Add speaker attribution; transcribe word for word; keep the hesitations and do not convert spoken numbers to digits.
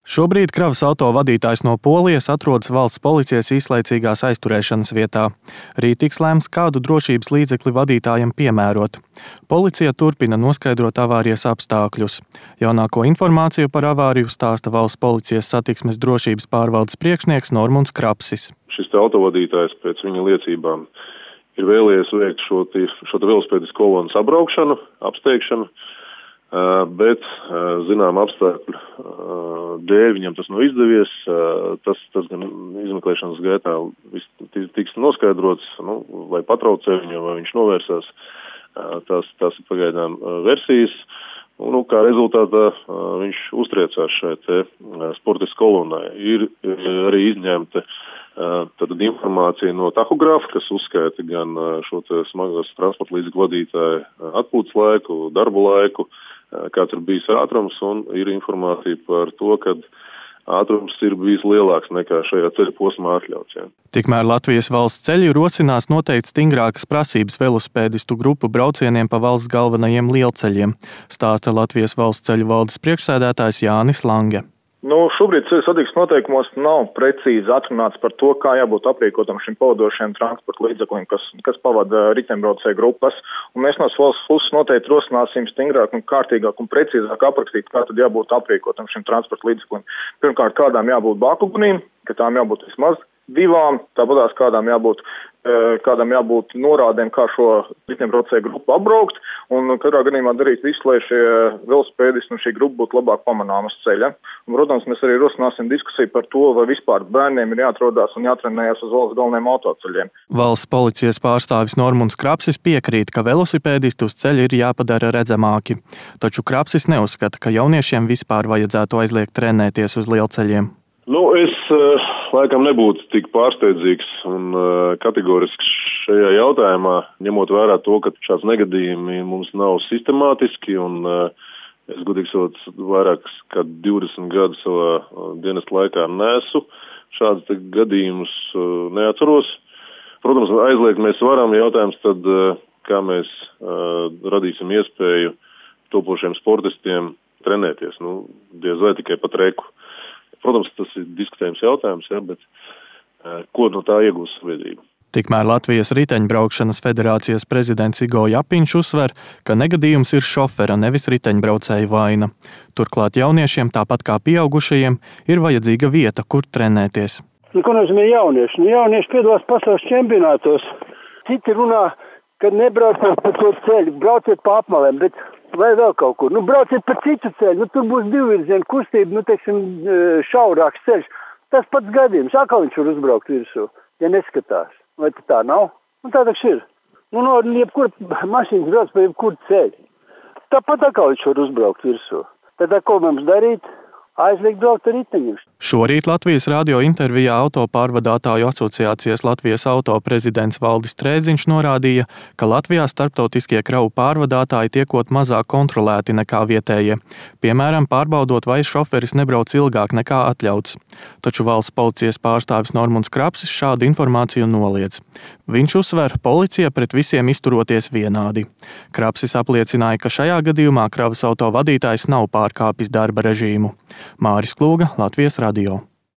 Speaker 1: Šobrīd kravas auto vadītājs no Polijas atrodas valsts policijas īslaicīgās aizturēšanas vietā. Rīt tiks lēmts, kādu drošības līdzekli vadītājam piemērot. Policija turpina noskaidrot avārijas apstākļus. Jaunāko informāciju par avāriju stāsta valsts policijas satiksmes drošības pārvaldes priekšnieks Normunds Krapsis.
Speaker 2: Šis autovadītājs pēc viņa liecībām ir vēlējies veikt šo, šo velosipēdas kolonas apbraukšanu, apsteigšanu. Bet, zinām, apstākļu dēļ viņam tas nav izdevies. Tas, tas gan izmeklēšanas gaitā tiks noskaidrots, nu, vai patraucē viņu, vai viņš novērsās. Tas, tas ir pagaidām versijas. Nu, kā rezultātā viņš uztriecās šai te sportistu kolonai. Ir arī izņemta tad informācija no tahogrāfa, kas uzskaita gan šo te smagos transporta līdzekļu vadītāju atpūtas laiku, darbu laiku, kāds ir bijis ātrums, un ir informācija par to, ka ātrums ir bijis lielāks nekā šajā ceļa posmā atļauts. Ja.
Speaker 1: Tikmēr Latvijas valsts ceļi rosinās noteikt stingrākas prasības velosipēdistu grupu braucieniem pa valsts galvenajiem lielceļiem, stāsta Latvijas valsts ceļu valdes priekšsēdētājs Jānis Lange.
Speaker 3: Nu, šobrīd ceļu satiksmes noteikumos nav precīzi atrunāts par to, kā jābūt aprīkotam šim pavadošajam transporta līdzeklim, kas, kas pavada riteņbraucēju grupas. Un mēs no valsts puses noteikti rosināsim stingrāk un kārtīgāk un precīzāk aprakstīt, kā tad jābūt aprīkotam šim transporta līdzeklim. Pirmkārt, kādām jābūt bākugunīm, ka tām jābūt vismaz divām, tāpatās kādām jābūt, kādām jābūt norādēm, kā šo riteņbraucēju grupu apbraukt, un katrā gadījumā darīt visu, lai šie velosipēdisti un šī grupa būtu labāk pamanāmas ceļa. Un, protams, mēs arī rosināsim diskusiju par to, vai vispār bērniem ir jāatrodās un jātrenējas uz valsts galvenajiem autoceļiem.
Speaker 1: Valsts policijas pārstāvis Normunds Krapsis piekrīt, ka velosipēdisti uz ceļa ir jāpadara redzamāki. Taču Krapsis neuzskata, ka jauniešiem vispār vajadzētu aizliegt trenēties uz lielceļiem.
Speaker 2: Nu, es uh, laikam nebūtu tik pārsteidzīgs un uh, kategorisks šajā jautājumā, ņemot vērā to, ka šāds negadījumi mums nav sistemātiski, un uh, es godīgi sakot, vairāk kā divdesmit gadus savā uh, dienas laikā nesu šādus gadījumus uh, neatceros. Protams, aizliegt mēs varam, jautājums tad, uh, kā mēs uh, radīsim iespēju topošiem sportistiem trenēties, nu, diez vai tikai pat reku. Protams, tas ir diskutējums jautājums, ja, bet uh, ko no tā iegūs sabiedrība?
Speaker 1: Tikmēr Latvijas riteņbraukšanas federācijas prezidents Igo Japiņš uzsver, ka negadījums ir šofera, nevis riteņbraucēja vaina. Turklāt jauniešiem, tāpat kā pieaugušajiem, ir vajadzīga vieta, kur trenēties.
Speaker 4: Nu, ko nozīmē jaunieši? Nu, jaunieši piedalās pasaules čempionātos. Citi runā, ka nebrauciet pa to ceļu, brauciet pa apmalēm, bet vai vēl kaut kur. Nu, brauciet pa citu ceļu, nu, tur būs divvirzienu kustība, nu, teiksim, šaurāks ceļš. Tas pats gadījums, atkal viņš var uzbraukt virsū, ja neskatās. Vai tā nav? Nu, tā taču ir. Nu, no jebkura mašīnas brauc pa jebkuru ceļu. Tāpat atkal viņš var uzbraukt virsū. Tad, ko mums darīt? Aizliegt braukt ar riteņiem.
Speaker 1: Šorīt Latvijas radio intervijā autopārvadātāju asociācijas Latvijas auto prezidents Valdis Trēziņš norādīja, ka Latvijā starptautiskie kravu pārvadātāji tiekot mazāk kontrolēti nekā vietējie, piemēram, pārbaudot, vai šoferis nebrauc ilgāk nekā atļauts. Taču valsts policijas pārstāvis Normunds Krapsis šādu informāciju noliedz. Viņš uzsver, policija pret visiem izturoties vienādi. Krapsis apliecināja, ka šajā gadījumā kravas auto vadītājs nav pārkāpis darba režīmu. Māris Klūga, Latvijas radio.